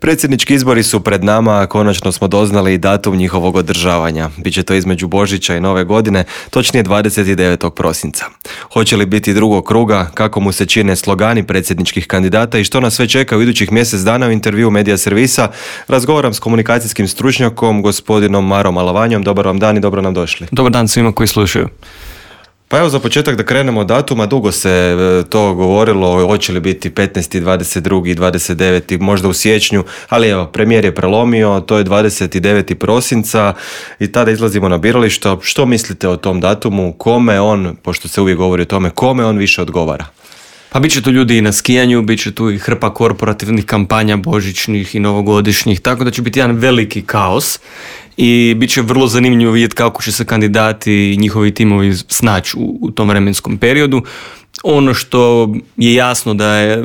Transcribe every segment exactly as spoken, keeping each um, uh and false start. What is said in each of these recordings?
Predsjednički izbori su pred nama, konačno smo doznali i datum njihovog održavanja. Biće to između Božića i Nove godine, točnije dvadeset devetog prosinca. Hoće li biti drugog kruga, kako mu se čine slogani predsjedničkih kandidata i što nas sve čeka u idućih mjesec dana, u intervju Medija Servisa razgovaram s komunikacijskim stručnjakom, gospodinom Marom Alavanjom. Dobar vam dan i dobro nam došli. Dobar dan svima koji slušaju. Pa evo za početak da krenemo od datuma, dugo se to govorilo, hoće li biti petnaesti, dvadeset drugi, dvadeset deveti, možda u siječnju, ali evo, premijer je prelomio, to je dvadeset devetog prosinca i tada izlazimo na birališta. Što mislite o tom datumu, kome on, pošto se uvijek govori o tome, kome on više odgovara? Pa bit će tu ljudi i na skijanju, bit će tu i hrpa korporativnih kampanja, božićnih i novogodišnjih, tako da će biti jedan veliki kaos i bit će vrlo zanimljivo vidjeti kako će se kandidati i njihovi timovi snaći u, u tom vremenskom periodu. Ono što je jasno da je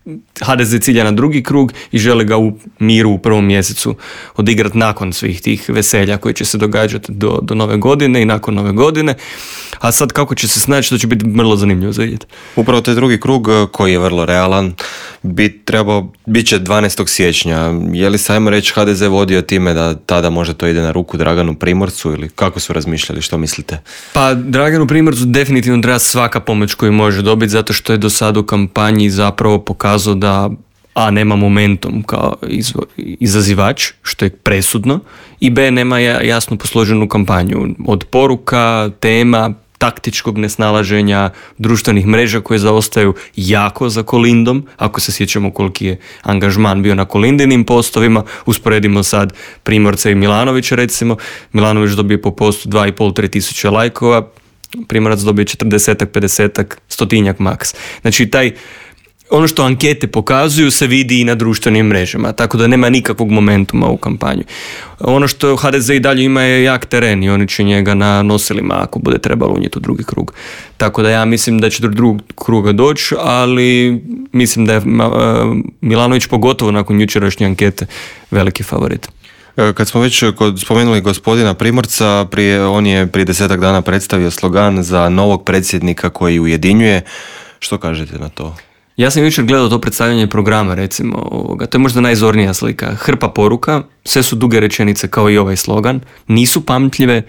ha de ze cilja na drugi krug i žele ga u miru u prvom mjesecu odigrati nakon svih tih veselja koji će se događati do, do nove godine i nakon nove godine. A sad kako će se snaći, to će biti vrlo zanimljivo za vidjeti. Upravo taj drugi krug koji je vrlo realan, bit, trebao, bit će dvanaestog siječnja. Je li se, ajmo reći, ha de ze vodio time da tada možda to ide na ruku Draganu Primorcu ili kako su razmišljali, što mislite? Pa Draganu Primorcu definitivno treba svaka pomoć koju može dobiti, zato što je do sada u kampanji zapravo pokazao da A, nema momentum kao izvo, izazivač, što je presudno, i B, nema jasno posloženu kampanju od poruka, tema, taktičkog nesnalaženja, društvenih mreža koje zaostaju jako za Kolindom. Ako se sjećamo koliki je angažman bio na Kolindinim postovima, usporedimo sad Primorca i Milanovića recimo. Milanović dobije po postu dva i pol do tri tisuće lajkova, Primorac dobije četrdesetak, pedesetak, stotinjak maks. Znači taj ono što ankete pokazuju se vidi i na društvenim mrežama, tako da nema nikakvog momentuma u kampanju. Ono što ha de ze i dalje ima je jak teren i oni će njega na nosilima ako bude trebalo unijeti u drugi krug. Tako da ja mislim da će do drugog kruga doći, ali mislim da je Milanović pogotovo nakon jučerašnje ankete veliki favorit. Kad smo već spomenuli gospodina Primorca, prije, on je prije desetak dana predstavio slogan za novog predsjednika koji ujedinjuje. Što kažete na to? Ja sam jučer gledao to predstavljanje programa, recimo, ovoga. To je možda najzornija slika. Hrpa poruka, sve su duge rečenice kao i ovaj slogan, nisu pamtljive,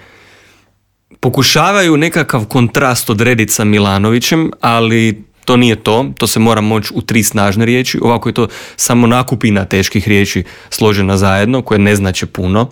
pokušavaju nekakav kontrast odrediti sa Milanovićem, ali to nije to, to se mora moći u tri snažne riječi, ovako je to samo nakupina teških riječi složena zajedno, koje ne znače puno,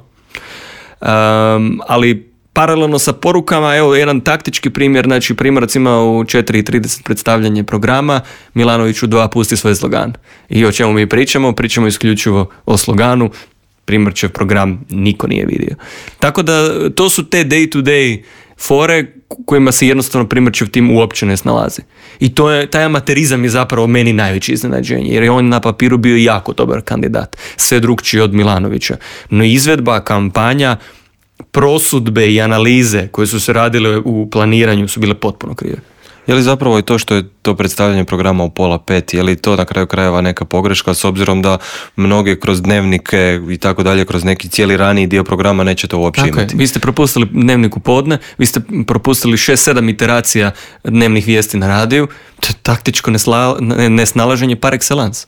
um, ali paralelno sa porukama, evo jedan taktički primjer, znači Primorac ima u četiri i trideset predstavljanje programa, Milanović u dva pusti svoj slogan. I o čemu mi pričamo? Pričamo isključivo o sloganu, Primorčev program niko nije vidio. Tako da to su te day to day fore kojima se jednostavno Primorčev tim uopće ne snalazi. I to je, taj amaterizam je zapravo meni najveće iznenađenje, jer je on na papiru bio jako dobar kandidat, sve drugčiji od Milanovića. No izvedba, kampanja, prosudbe i analize koje su se radile u planiranju su bile potpuno krive. Je li zapravo i to što je to predstavljanje programa u pola pet, je li to na kraju krajeva neka pogreška, s obzirom da mnoge kroz dnevnike i tako dalje, kroz neki cijeli raniji dio programa neće to uopće tako imati? Je. Vi ste propustili dnevnik u podne, vi ste propustili šest sedam iteracija dnevnih vijesti na radiju, to je taktičko nesla, nesnalaženje par excellence.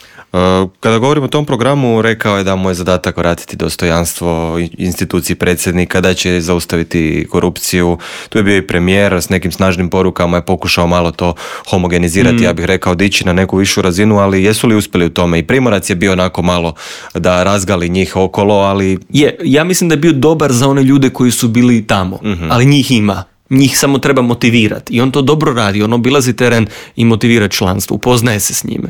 Kada govorimo o tom programu, rekao je da mu je zadatak vratiti dostojanstvo instituciji predsjednika, da će zaustaviti korupciju. Tu je bio i premijer s nekim snažnim porukama, je pokušao malo to homogenizirati, mm. ja bih rekao dići na neku višu razinu, ali jesu li uspjeli u tome? I Primorac je bio onako malo da razgali njih okolo, ali... Je, ja mislim da je bio dobar za one ljude koji su bili tamo, mm-hmm. ali njih ima. Njih samo treba motivirati i on to dobro radi, on obilazi teren i motivira članstvo, upoznaje se s njime.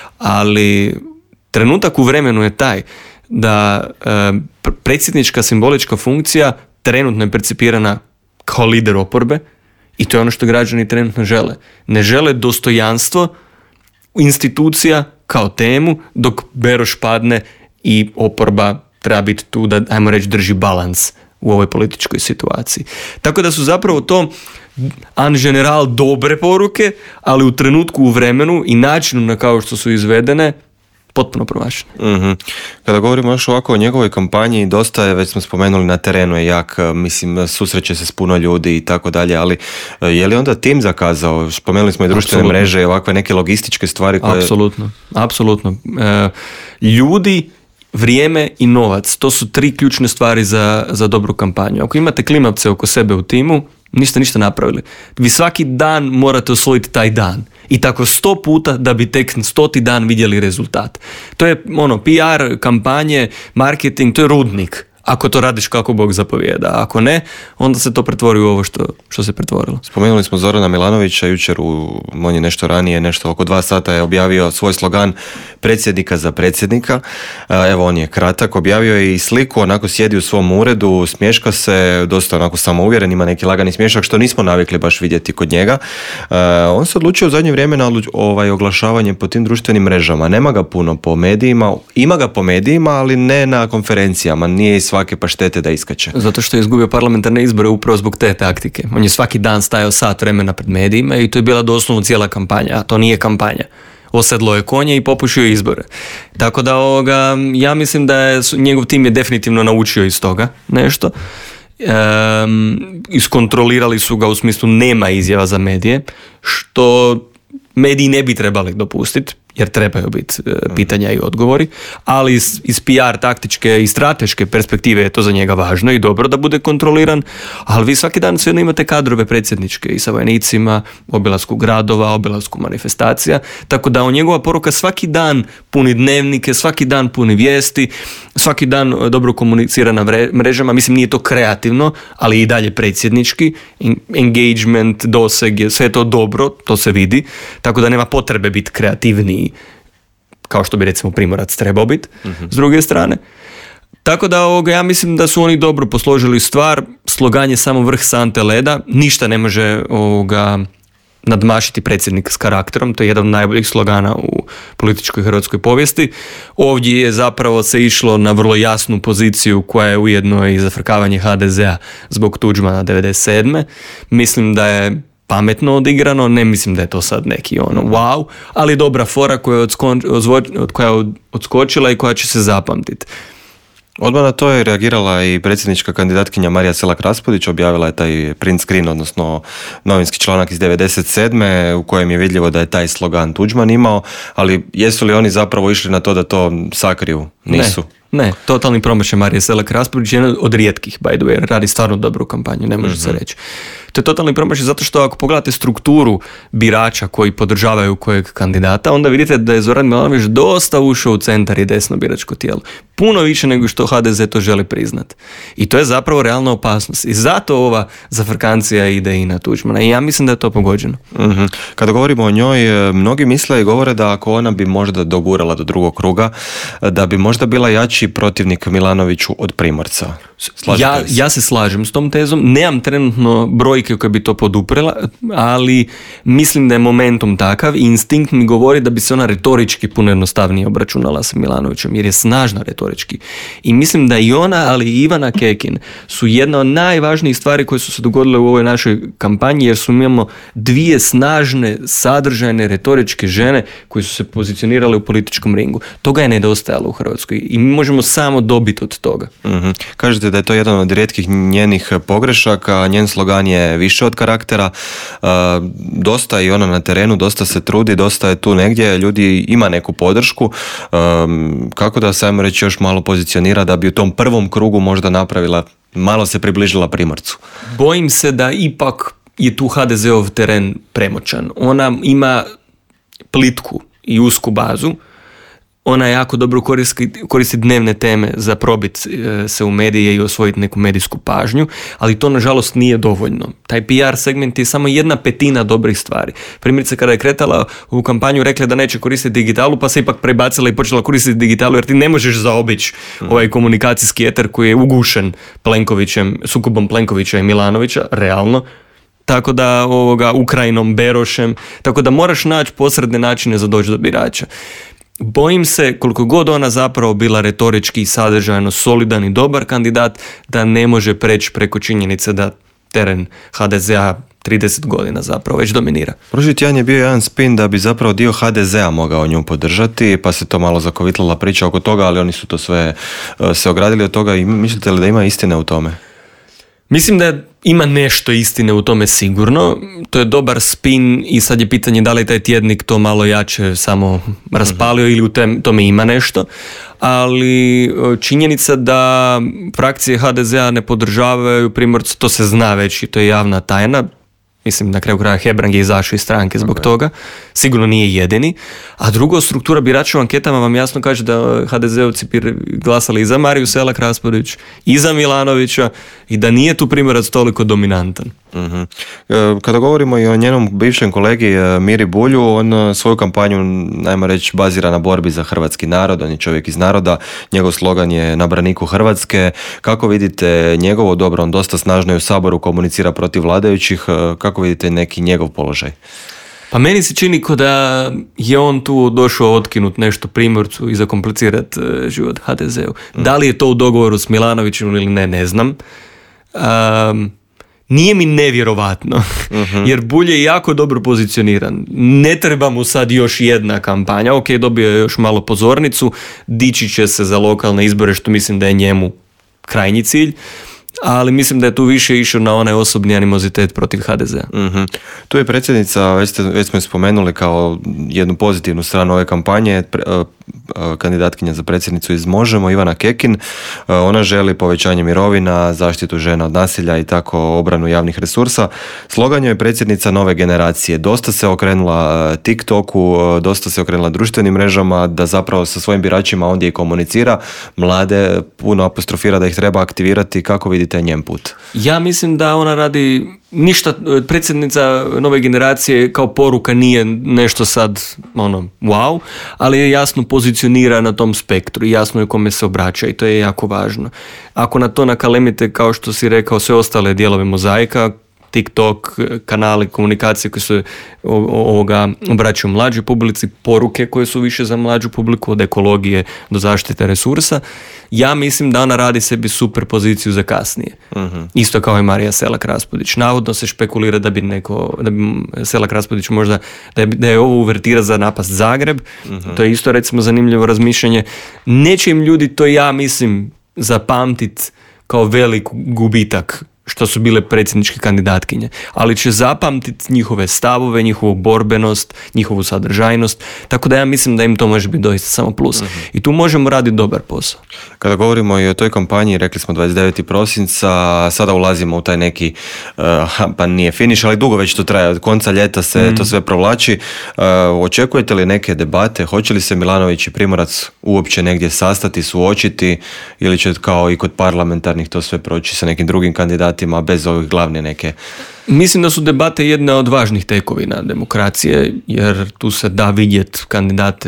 Ali trenutak u vremenu je taj da e, predsjednička simbolička funkcija trenutno je percipirana kao lider oporbe i to je ono što građani trenutno žele. Ne žele dostojanstvo institucija kao temu, dok Beroš padne i oporba treba biti tu da, ajmo reći, drži balans u ovoj političkoj situaciji. Tako da su zapravo to en general dobre poruke, ali u trenutku, u vremenu i načinu na kao što su izvedene potpuno promašene. Mm-hmm. Kada govorimo još ovako o njegovoj kampanji, dosta je, već smo spomenuli, na terenu je jak, mislim, susreće se s puno ljudi i tako dalje, ali je li onda tim zakazao? Spomenuli smo i društvene Absolutno. mreže i ovakve neke logističke stvari koje... Apsolutno, apsolutno. E, ljudi vrijeme i novac. To su tri ključne stvari za, za dobru kampanju. Ako imate klimavce oko sebe u timu, niste ništa napravili. Vi svaki dan morate osvojiti taj dan. I tako sto puta da bi tek stoti dan vidjeli rezultat. To je ono, P R, kampanje, marketing, to je rudnik. Ako to radiš kako Bog zapovijeda. Ako ne, onda se to pretvori u ovo što, što se pretvorilo. Spomenuli smo Zorana Milanovića, jučer u, on je nešto ranije, nešto oko dva sata je objavio svoj slogan predsjednika za predsjednika. Evo, on je kratak, objavio je i sliku, onako sjedi u svom uredu, smješka se, dosta onako samouvjeren, ima neki lagani smješak, što nismo navikli baš vidjeti kod njega. On se odlučio u zadnje vrijeme na ovaj, oglašavanje po tim društvenim mrežama. Nema ga puno po medijima, ima ga po medijima, ali ne na konferencijama, nije iz svake paštete da iskače. Zato što je izgubio parlamentarne izbore upravo zbog te taktike. On je svaki dan stajao sat vremena pred medijima i to je bila doslovno cijela kampanja, a to nije kampanja. Osedlo je konje i popušio izbore. Tako da ovoga, ja mislim da je, njegov tim je definitivno naučio iz toga nešto. Um, iskontrolirali su ga u smislu nema izjava za medije, što mediji ne bi trebali dopustiti, jer trebaju biti e, pitanja i odgovori, ali iz, iz P R taktičke i strateške perspektive je to za njega važno i dobro da bude kontroliran, ali vi svaki dan svejedno imate kadrove predsjedničke i sa vojnicima, obilasku gradova, obilasku manifestacija, tako da on, njegova poruka svaki dan puni dnevnike, svaki dan puni vijesti, svaki dan dobro komunicira na mrežama, mislim nije to kreativno, ali i dalje predsjednički, engagement, doseg, sve je to dobro, to se vidi, tako da nema potrebe biti kreativniji kao što bi recimo Primorac trebao biti, mm-hmm. s druge strane. Tako da ovoga, ja mislim da su oni dobro posložili stvar, slogan je samo vrh sante leda, ništa ne može ovoga nadmašiti predsjednik s karakterom, to je jedan od najboljih slogana u političkoj hrvatskoj povijesti. Ovdje je zapravo se išlo na vrlo jasnu poziciju koja je ujedno i zafrkavanje H D Z-a zbog Tuđmana devedeset sedme. Mislim da je pametno odigrano, ne mislim da je to sad neki ono wow, ali dobra fora koja je, odsko, odzvo, koja je odskočila i koja će se zapamtiti. Odmah na to je reagirala i predsjednička kandidatkinja Marija Selak-Raspudić, objavila je taj print screen, odnosno novinski članak iz devedeset sedme u kojem je vidljivo da je taj slogan Tuđman imao, ali jesu li oni zapravo išli na to da to sakriju? Nisu. Ne, ne, totalni promašaj Marije Selak-Raspudić je jedan od rijetkih, by the way, radi stvarno dobru kampanju, ne može mm-hmm. se reći. To je totalni promašaj zato što ako pogledate strukturu birača koji podržavaju kojeg kandidata, onda vidite da je Zoran Milanović dosta ušao u centar i desno biračko tijelo. Puno više nego što H D Z to želi priznat. I to je zapravo realna opasnost. I zato ova zafrkancija ide i na Tuđmana. I ja mislim da je to pogođeno. Mm-hmm. Kada govorimo o njoj, mnogi misle i govore da ako ona bi možda dogurala do drugog kruga, da bi možda bila jači protivnik Milanoviću od Primorca. Ja, ja se slažem s tom tezom. Nemam trenutno brojke koje bi to poduprela, ali mislim da je momentum takav i instinkt mi govori da bi se ona retorički puno jednostavnije obračunala sa Milanovićem, jer je snažna retorički. I mislim da i ona, ali i Ivana Kekin su jedna od najvažnijih stvari koje su se dogodile u ovoj našoj kampanji, jer su imamo dvije snažne, sadržajne, retoričke žene koje su se pozicionirale u političkom ringu. Toga je nedostajalo u Hrvatskoj i mi možemo samo dobiti od toga. Mm-hmm. Kažete da je to jedan od rijetkih njenih pogrešaka, njen slogan je više od karaktera, uh, dosta i ona na terenu, dosta se trudi, dosta je tu negdje, ljudi ima neku podršku, um, kako da se ajmo reći još malo pozicionira da bi u tom prvom krugu možda napravila, malo se približila Primorcu. Bojim se da ipak je tu H D Z-ov teren premoćan. Ona ima plitku i usku bazu, ona jako dobro koristi, koristi dnevne teme za probit e, se u medije i osvojiti neku medijsku pažnju, ali to nažalost nije dovoljno. Taj P R segment je samo jedna petina dobrih stvari. Primjerice kada je kretala u kampanju rekla da neće koristiti digitalu, pa se ipak prebacila i počela koristiti digitalu, jer ti ne možeš zaobići mm. ovaj komunikacijski eter koji je ugušen Plenkovićem, sukobom Plenkovića i Milanovića, realno. Tako da ovoga Ukrajinom, Berošem, tako da moraš naći posredne načine za doći do birača. Bojim se, koliko god ona zapravo bila retorički i sadržajno solidan i dobar kandidat, da ne može preći preko činjenice da teren H D Z-a trideset godina zapravo već dominira. Prošli tjedan je bio jedan spin da bi zapravo dio H D Z-a mogao nju podržati, pa se to malo zakovitlala priča oko toga, ali oni su to sve uh, se ogradili od toga i mislite li da ima istine u tome? Mislim da je ima nešto istine u tome sigurno, to je dobar spin i sad je pitanje da li taj tjednik to malo jače samo raspalio ili u tem, tome ima nešto, ali činjenica da frakcije ha de zea ne podržavaju Primorca, to se zna već i to je javna tajna. Mislim, na kraju kraja Hebrang je izašao iz stranke zbog okay. toga. Sigurno nije jedini. A drugo, struktura birača u anketama vam jasno kaže da ha de zeovci glasali i za Mariju Selak Raspudić, i za Milanovića, i da nije tu Primorac toliko dominantan. Uh-huh. Kada govorimo i o njenom bivšem kolegi Miri Bulju, on svoju kampanju, najmo reći, bazira na borbi za hrvatski narod, on je čovjek iz naroda, njegov slogan je na braniku Hrvatske. Kako vidite njegovo dobro, on dosta snažno i u Saboru komunicira protiv vladajućih, kako vidite neki njegov položaj? Pa meni se čini ko da je on tu došao otkinut nešto Primorcu i zakomplicirat život ha de zeu. Mm. Da li je to u dogovoru s Milanovićem ili ne, ne znam. Um, Nije mi nevjerovatno, uh-huh. jer Bulj je jako dobro pozicioniran. Ne treba mu sad još jedna kampanja. Ok, dobio je još malo pozornicu, dići će se za lokalne izbore, što mislim da je njemu krajnji cilj. Ali mislim da je tu više išao na onaj osobni animozitet protiv ha de zea. Mm-hmm. Tu je predsjednica, već, ste, već smo je spomenuli kao jednu pozitivnu stranu ove kampanje, pre, uh, uh, kandidatkinja za predsjednicu iz Možemo, Ivana Kekin. Uh, ona želi povećanje mirovina, zaštitu žena od nasilja i tako obranu javnih resursa. Slogan je predsjednica nove generacije. Dosta se okrenula uh, TikToku, uh, dosta se okrenula društvenim mrežama, da zapravo sa svojim biračima ondje i komunicira. Mlade puno apostrofira da ih treba aktivirati. Kako vidite njen put? Ja mislim da ona radi ništa, predsjednica nove generacije kao poruka nije nešto sad ono wow, ali je jasno pozicionira na tom spektru i jasno je kome se obraća i to je jako važno. Ako na to nakalemite, kao što si rekao, sve ostale dijelove mozaika, TikTok, kanali komunikacije koji se ovoga obraćaju mlađoj publici, poruke koje su više za mlađu publiku, od ekologije do zaštite resursa, ja mislim da ona radi sebi super poziciju za kasnije. Uh-huh. Isto kao i Marija Selak Raspudić. Navodno se špekulira da bi neko, da bi Selak Raspudić možda, da je, da je ovo uvertira za napast Zagreb. Uh-huh. To je isto recimo zanimljivo razmišljanje. Neće im ljudi to, ja mislim, zapamtit kao velik gubitak što su bile predsjedničke kandidatkinje, ali će zapamtiti njihove stavove, njihovu borbenost, njihovu sadržajnost, tako da ja mislim da im to može biti doista samo plus. Uh-huh. I tu možemo raditi dobar posao. Kada govorimo i o toj kampanji, rekli smo dvadeset devetog prosinca, sada ulazimo u taj neki, uh, pa nije finiš, ali dugo već to traje, od konca ljeta se mm. to sve provlači. Uh, očekujete li neke debate, hoće li se Milanović i Primorac uopće negdje sastati, suočiti, ili će kao i kod parlamentarnih to sve proći sa nekim drugim kandidatima, bez ovih glavne neke? Mislim da su debate jedna od važnih tekovina demokracije, jer tu se da vidjeti kandidate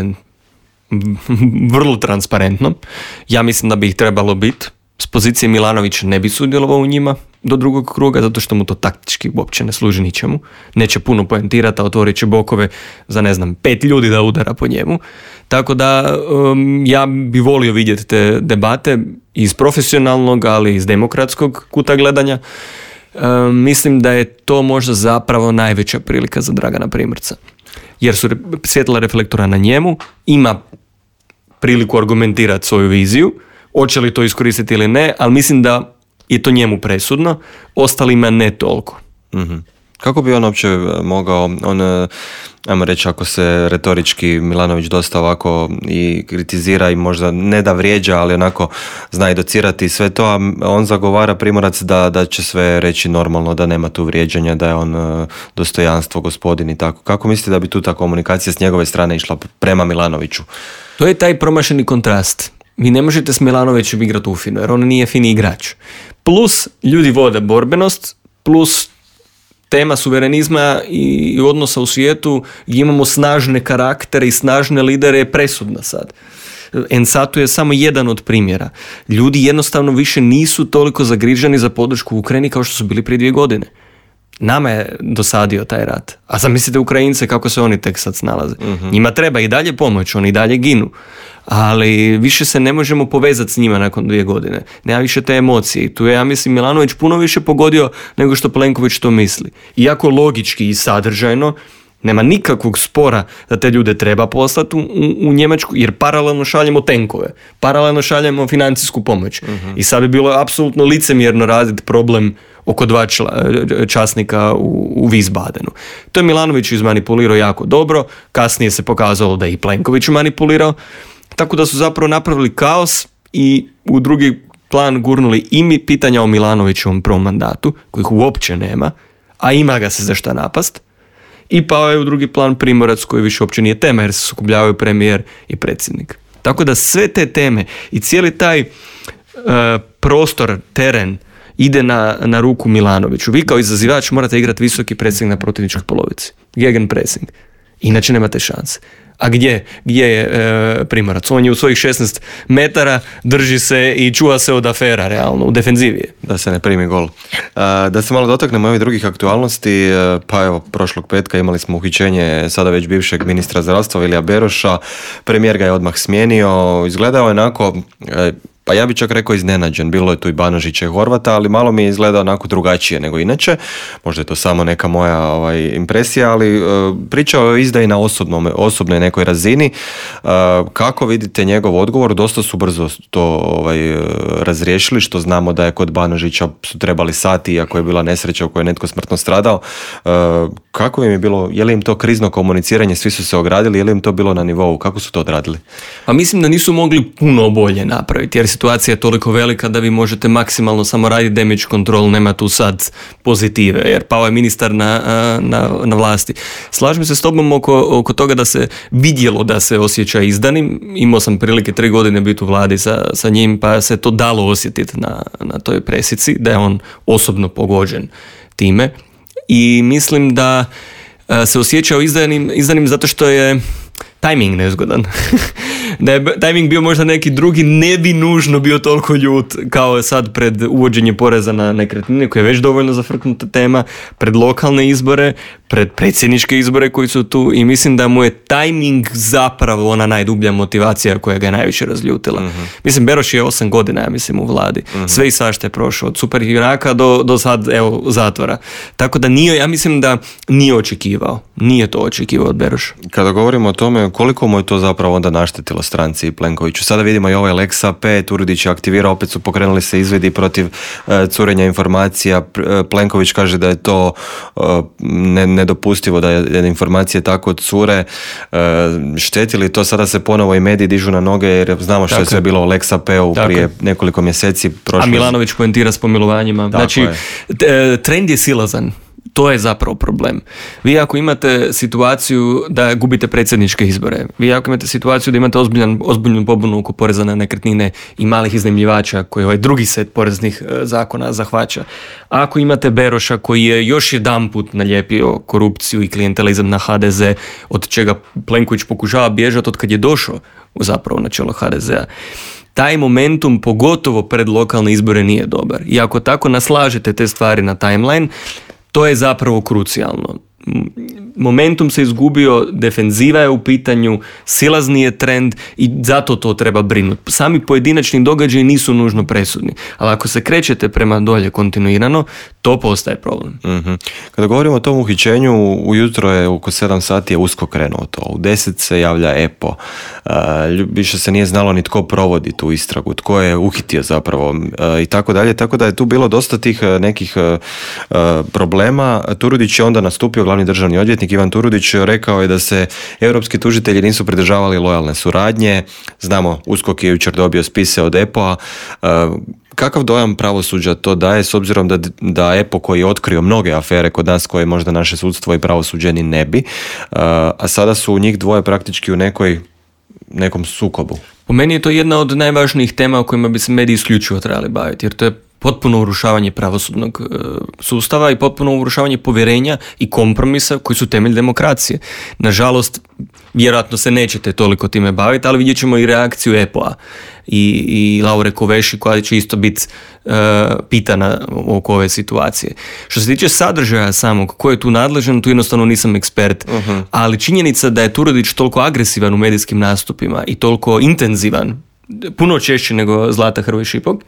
vrlo transparentno. Ja mislim da bi ih trebalo biti. S pozicije Milanovića ne bi sudjelovao u njima do drugog kruga, zato što mu to taktički uopće ne služi ničemu. Neće puno poentirati, a otvorit će bokove za, ne znam, pet ljudi da udara po njemu. Tako da um, ja bi volio vidjeti te debate iz profesionalnog, ali iz demokratskog kuta gledanja. Um, mislim da je to možda zapravo najveća prilika za Dragana Primorca. Jer su svjetla reflektora na njemu, ima priliku argumentirati svoju viziju, hoće li to iskoristiti ili ne, ali mislim da je to njemu presudno, ostalima ne toliko. Mm-hmm. Kako bi on uopće mogao, on, ajmo reći, ako se retorički Milanović dosta ovako i kritizira i možda ne da vrijeđa, ali onako zna i docirati sve to, a on zagovara, Primorac, da, da će sve reći normalno, da nema tu vrijeđanja, da je on dostojanstvo, gospodin i tako. Kako mislite da bi tu ta komunikacija s njegove strane išla prema Milanoviću? To je taj promašeni kontrast. Vi ne možete s Milanovićem igrati u finu, jer on nije fini igrač. Plus, ljudi vode borbenost, plus tema suverenizma i odnosa u svijetu, gdje imamo snažne karaktere i snažne lidere, je presudna sad. Ensatu je samo jedan od primjera. Ljudi jednostavno više nisu toliko zagriženi za podršku u Ukrajini kao što su bili prije dvije godine. Nama je dosadio taj rat. A zamislite Ukrajince kako se oni tek sad snalaze. Uh-huh. Njima treba i dalje pomoć, oni i dalje ginu. Ali više se ne možemo povezati s njima nakon dvije godine. Nema više te emocije. I tu je, ja mislim, Milanović puno više pogodio nego što Plenković to misli. Iako logički i sadržajno nema nikakvog spora da te ljude treba poslati u, u, u Njemačku, jer paralelno šaljemo tenkove, paralelno šaljemo financijsku pomoć. Uh-huh. I sad bi bilo apsolutno licemjerno raditi problem oko dva čla, časnika u, u Wiesbadenu. To je Milanović izmanipulirao jako dobro, kasnije se pokazalo da je i Plenković manipulirao, tako da su zapravo napravili kaos i u drugi plan gurnuli i mi pitanja o Milanovićevom prvom mandatu, kojih uopće nema, a ima ga se za šta napast, i pao je u drugi plan Primorac, koji više uopće nije tema jer se sukobljavaju premijer i predsjednik. Tako da sve te teme i cijeli taj uh, prostor, teren ide na, na ruku Milanoviću. Vi kao izazivač morate igrati visoki pressing na protivničkoj polovici. Gegenpressing. Inače nemate šanse. A gdje, gdje je e, Primorac? On je u svojih šesnaest metara, drži se i čuva se od afera, realno, u defenzivi. Da se ne primi gol. A, da se malo dotaknemo ovih drugih aktualnosti, pa evo, prošlog petka imali smo uhićenje sada već bivšeg ministra zdravstva Vilija Beroša, premijer ga je odmah smijenio, izgledao je onako... E, pa ja bih čak rekao iznenađen, bilo je tu i Banožića i Horvata, ali malo mi je izgledao onako drugačije nego inače, možda je to samo neka moja ovaj, impresija, ali uh, pričao je izdaji na osobnom, osobnoj nekoj razini. Uh, kako vidite njegov odgovor? Dosta su brzo to ovaj, razriješili, što znamo da je kod Banožića su trebali sati, iako je bila nesreća u kojoj je netko smrtno stradao. Uh, kako im je bilo, je li im to krizno komuniciranje, svi su se ogradili, je li im to bilo na nivou, kako su to odradili? Pa mislim da nisu mogli puno bolje napraviti, jer situacija je toliko velika da vi možete maksimalno samo raditi damage control, nema tu sad pozitive, jer pao je ministar na, na, na vlasti. Slažem se s tobom oko, oko toga da se vidjelo da se osjeća izdanim. Imao sam prilike tri godine biti u vladi sa, sa njim, pa se to dalo osjetiti na, na toj presici, da je on osobno pogođen time. I mislim da se osjećao izdanim, izdanim zato što je tajming nezgodan. Da je tajming bio možda neki drugi, ne bi nužno bio toliko ljut kao je sad pred uvođenje poreza na nekretnine, koja je već dovoljno zafrknuta tema, pred lokalne izbore, pred predsjedničke izbore koji su tu, i mislim da mu je tajming zapravo ona najdublja motivacija koja ga je najviše razljutila. Uh-huh. Mislim, Beroš je osam godina, ja mislim, u vladi. Uh-huh. Sve i svašta je prošao, od superjunaka do, do sad, evo, zatvora. Tako da nije, ja mislim da nije očekivao. Nije to očekivao od Beroša. Kada govorimo o tome, koliko mu je to zapravo onda naštetilo stranci i Plenkoviću? Sada vidimo i ovaj Lex A P, Turudić je aktivirao, opet su pokrenuli se izvidi protiv uh, curenja informacija. Plenković kaže da je to uh, ne, nedopustivo, da je informacije tako cure. Uh, šteti li to? Sada se ponovo i mediji dižu na noge, jer znamo što tako je sve bilo u Lex A P-u prije je. nekoliko mjeseci. Prošlo... A Milanović poentira s pomilovanjima. Tako znači, je. trend je silazan. To je zapravo problem. Vi ako imate situaciju da gubite predsjedničke izbore, vi ako imate situaciju da imate ozbiljan, ozbiljnu pobunu oko poreza na nekretnine i malih iznajmljivača koji ovaj drugi set poreznih e, zakona zahvaća, ako imate Beroša koji je još jedanput nalijepio korupciju i klijentelizam na H D Z, od čega Plenković pokušava bježati od kad je došao zapravo na čelo H D Z-a, taj momentum, pogotovo pred lokalne izbore, nije dobar. I ako tako naslažete te stvari na timeline, to je zapravo krucijalno. Momentum se izgubio, defenziva je u pitanju, silazni je trend i zato to treba brinuti. Sami pojedinačni događaji nisu nužno presudni, ali ako se krećete prema dolje kontinuirano, to postaje problem. Mm-hmm. Kada govorimo o tom uhićenju, ujutro je oko sedam sati je usko krenuo to. U deset se javlja E P O. Uh, više se nije znalo ni tko provodi tu istragu, tko je uhitio zapravo uh, i tako dalje. Tako da je tu bilo dosta tih uh, nekih uh, uh, problema. Turudić je onda nastupio, glavni državni odvjetnik Ivan Turudić, rekao je da se europski tužitelji nisu pridržavali lojalne suradnje. Znamo, U S K O K je jučer dobio spise od E P O-a. Uh, Kakav dojam pravosuđa to daje, s obzirom da, da E P O koji je otkrio mnoge afere kod nas koje možda naše sudstvo i pravosuđe ni ne bi, uh, a sada su njih dvoje praktički u nekoj, nekom sukobu? Po meni je to jedna od najvažnijih tema o kojima bi se mediji isključivo trebali baviti, jer to je potpuno urušavanje pravosudnog e, sustava i potpuno urušavanje povjerenja i kompromisa koji su temelj demokracije. Nažalost, vjerojatno se nećete toliko time baviti, ali vidjet ćemo i reakciju E P O-a i, i Laure Koveši koja će isto biti e, pitana oko ove situacije. Što se tiče sadržaja samog, ko je tu nadležan, tu jednostavno nisam ekspert, uh-huh. ali činjenica da je Turudić toliko agresivan u medijskim nastupima i toliko intenzivan, puno češće nego Zlata Hrvoj Šipok,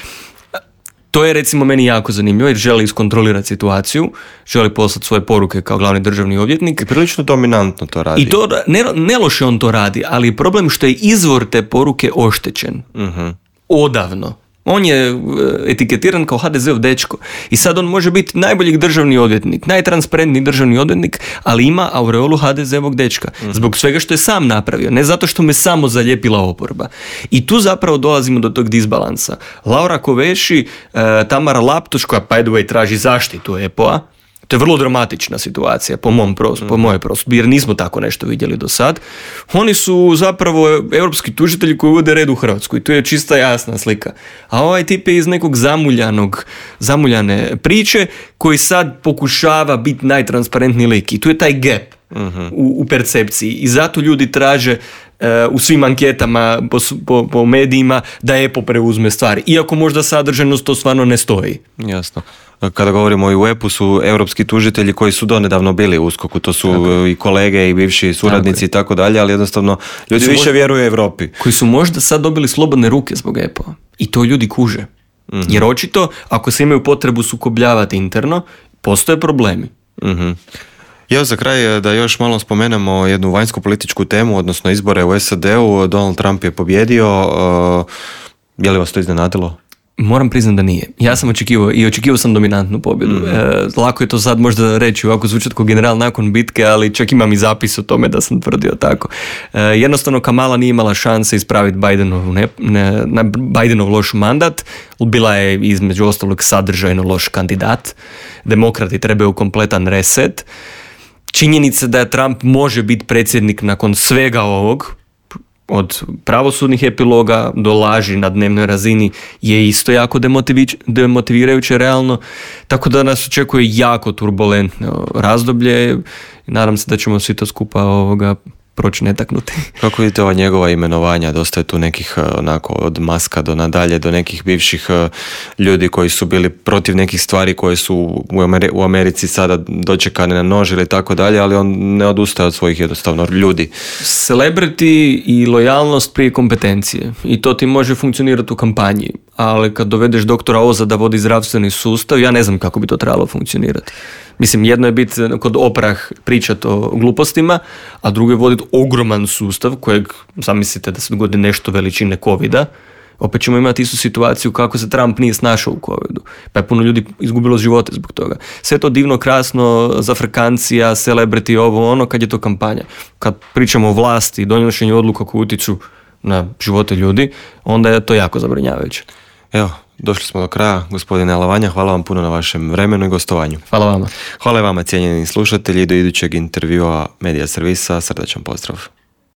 to je recimo meni jako zanimljivo jer želi iskontrolirati situaciju, želi poslati svoje poruke kao glavni državni odvjetnik. I prilično dominantno to radi. I to ne, ne loše on to radi, ali problem što je izvor te poruke oštećen. Uh-huh. Odavno. On je etiketiran kao ha de zeov dečko. I sad on može biti najbolji državni odvjetnik, najtransparentniji državni odvjetnik, ali ima aureolu ha de zeovog dečka. Mm. Zbog svega što je sam napravio, ne zato što me samo zalijepila oporba. I tu zapravo dolazimo do tog disbalansa. Laura Kovesi, Tamara Laptoš, koja by the way traži zaštitu E P O-a, to je vrlo dramatična situacija po mom prosu, mm. po moje prosudbi, jer nismo tako nešto vidjeli do sad. Oni su zapravo europski tužitelji koji uvode red u Hrvatsku i tu je čista jasna slika. A ovaj tip je iz nekog zamuljanog, zamuljane priče koji sad pokušava biti najtransparentniji lik i tu je taj gap mm-hmm. u, u percepciji i zato ljudi traže uh, u svim anketama po, po, po medijima da E P O preuzme stvari, iako možda sadržajnost to stvarno ne stoji. Jasno. Kada govorimo i u E P U su europski tužitelji koji su donedavno bili u uskoku, to su tako i kolege i bivši suradnici i tako dalje, ali jednostavno ljudi više možda, vjeruju Europi. Koji su možda sad dobili slobodne ruke zbog E P O-a. I to ljudi kuže. Mm-hmm. Jer očito, ako se imaju potrebu sukobljavati interno, postoje problemi. Mhm. Evo za kraj da još malo spomenemo jednu vanjsku političku temu, odnosno izbore u S A D-u. Donald Trump je pobjedio. Uh, je li vas to iznenadilo? Moram priznati da nije. Ja sam očekivao i očekivao sam dominantnu pobjedu. Mm-hmm. E, lako je to sad možda reći ovako zvučati kao general nakon bitke, ali čak imam i zapis o tome da sam tvrdio tako. E, jednostavno Kamala nije imala šanse ispraviti Bidenov, ne, ne, ne, Bidenov loš mandat. Bila je između ostalog sadržajno loš kandidat. Demokrati trebaju kompletan reset. Činjenica da je Trump može biti predsjednik nakon svega ovog, od pravosudnih epiloga do laži na dnevnoj razini, je isto jako demotivić, demotivirajuće realno, tako da nas očekuje jako turbulentno razdoblje i nadam se da ćemo svi to skupa ovoga proći netaknuti. Kako vidite ova njegova imenovanja? Dosta je tu nekih onako od Muska do nadalje, do nekih bivših ljudi koji su bili protiv nekih stvari koje su u, Ameri- u Americi sada dočekane na nož ili tako dalje, ali on ne odustaje od svojih jednostavno ljudi. Celebrity i lojalnost prije kompetencije. I to ti može funkcionirati u kampanji. Ali kad dovedeš doktora Oza da vodi zdravstveni sustav, ja ne znam kako bi to trebalo funkcionirati. Mislim, jedno je biti kod Oprah pričati o glupostima, a drugo je voditi ogroman sustav kojeg, zamislite da se dogodi nešto veličine covida, opet ćemo imati istu situaciju kako se Trump nije snašao u covidu. Pa je puno ljudi izgubilo živote zbog toga. Sve to divno, krasno, zafrkancija, celebrity, ovo, ono, kad je to kampanja. Kad pričamo o vlasti i donošenju odluka koji utiču na živote ljudi, onda je to jako zabrinjavajuće. Evo, došli smo do kraja. Gospodine Alavanja, hvala vam puno na vašem vremenu i gostovanju. Hvala vama. Hvala vama, cijenjeni slušatelji. Do idućeg intervjua Medija Servisa. Srdačan pozdrav.